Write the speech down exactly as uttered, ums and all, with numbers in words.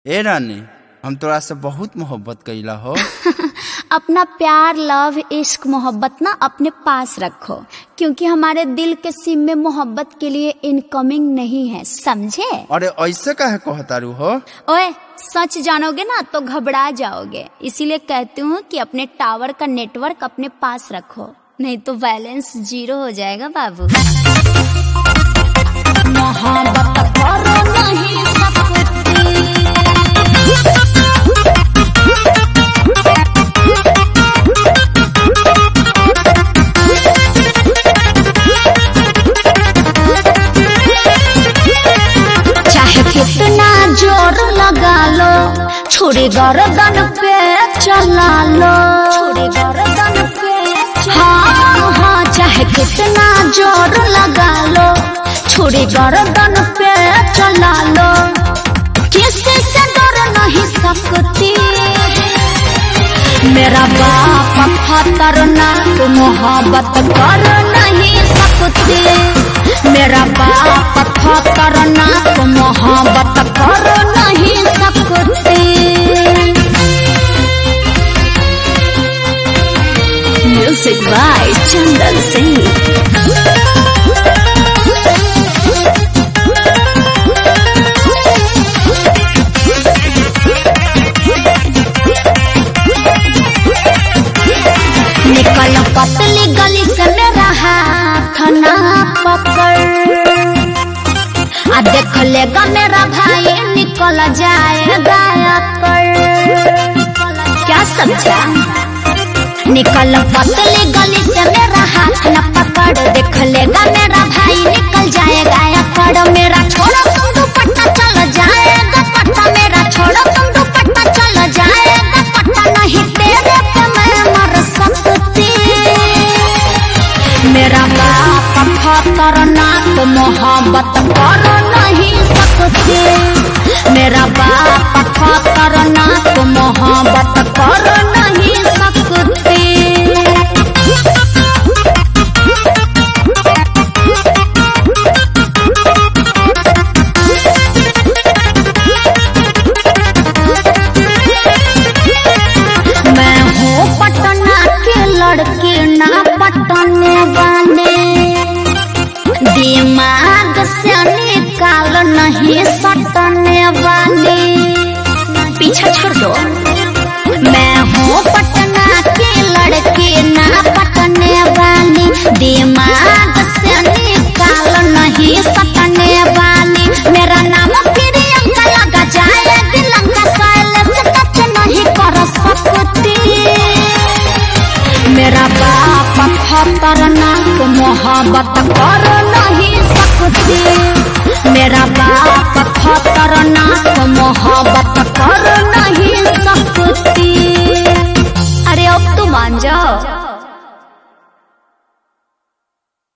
ए रानी, हम तोरा से बहुत मोहब्बत कइला हो। अपना प्यार, लव, इश्क, मोहब्बत ना अपने पास रखो, क्योंकि हमारे दिल के सिम में मोहब्बत के लिए इनकमिंग नहीं है, समझे? अरे ऐसे काहे कहतारू हो? ओए, सच जानोगे ना तो घबरा जाओगे, इसीलिए कहती हूँ कि अपने टावर का नेटवर्क अपने पास रखो, नहीं तो बैलेंस जीरो हो जाएगा बाबू। मोहब्बत करो नहीं सकती, चाहे कितना जोर लगा लो, छुरी गर्दन पे चला लो, छुरी गर्दन पे हाँ हाँ, चाहे कितना जोर लगा लो, छुरी गर्दन पे चला लो, किसी से डर नहीं सकती। मेरा बाप खतरनाक, मोहब्बत कर नहीं सकती। मेरा बाप खतरनाक, मोहब्बत कर नहीं सकती। Music by Chandan Singh. निकल पतली गली से मेरा हाथ ना पकड़, आ देख लेगा मेरा भाई निकल जाएगा कर। क्या समझा? निकल पतली गली से मेरा हाथ ना पकड़, देख लेगा मेरा भाई निकल जाएगा कर। मेरा छोड़ो तुम दुपट्टा चल जाएगा पट्टा, मेरा छोड़ो तुम दुपट्टा चल जाएगा पट्टा, नहीं तेरे पे मैं मर सकती। मेरा बाप खतरनाक, मोहब्बत कर नहीं सकती। मेरा बाप खतरनाक, मोहब्बत कर नहीं सकती। मैं हूँ पटना के लड़की ना पटने वाले, दिमाग से निकाल नहीं सटने वाले। पीछा छोड़ दो। मैं हूँ पटना की लड़की ना पटने वाली, दिमाग से निकाल नहीं सटने वाली। मेरा नाम प्रियंका लगा जाएगी लंका, साइलेंस टच नहीं कर सकती। मेरा बाप खतरनाक, मोहब्बत कर नहीं सकती। मेरा बाप खतरनाक, मोहब्बत कर नहीं सकती। अरे अब तो मान जाओ।